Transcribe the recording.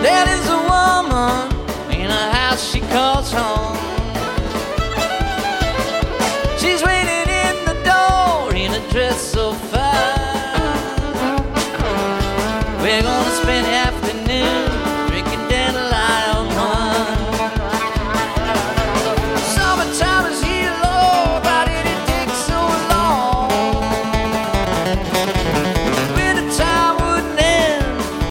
That is a woman in a house she calls home. She's waiting in the door in a dress so fine. We're gonna spend half